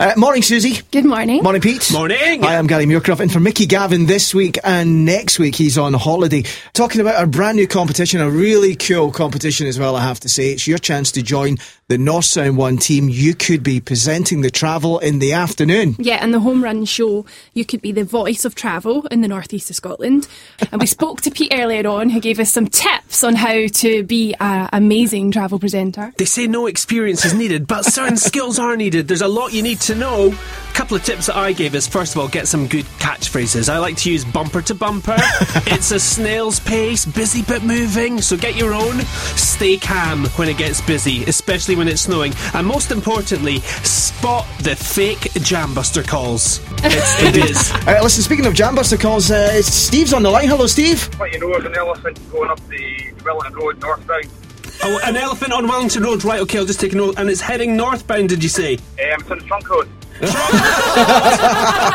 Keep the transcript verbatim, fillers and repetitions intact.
Uh, morning, Susie. Good morning. Morning, Pete. Morning. Hi, I'm Gary Muircroft, and for Mickey Gavin this week and next week, he's on holiday. Talking about our brand new competition, a really cool competition as well, I have to say. It's your chance to join the North Sound One team. You could be presenting the travel in the afternoon. Yeah, and the Home Run show, you could be the voice of travel in the northeast of Scotland. And we spoke to Pete earlier on, who gave us some tips on how to be an amazing travel presenter. They say no experience is needed, but certain skills are needed. There's a lot you need to know. A couple of tips that I gave is, first of all, get some good catchphrases. I like to use bumper to bumper. It's a snail's pace, busy but moving, so get your own. Stay calm when it gets busy, especially when it's snowing. And most importantly, spot the fake Jambuster calls. It's, it is. Uh, listen, speaking of Jambuster calls, uh, it's Steve's on the line. Hello, Steve. What you know is an elephant going up the Wellington Road northbound. Oh, an elephant on Wellington Road. Right, okay, I'll just take a note. And it's heading northbound, did you say? Um, it's on the trunk road.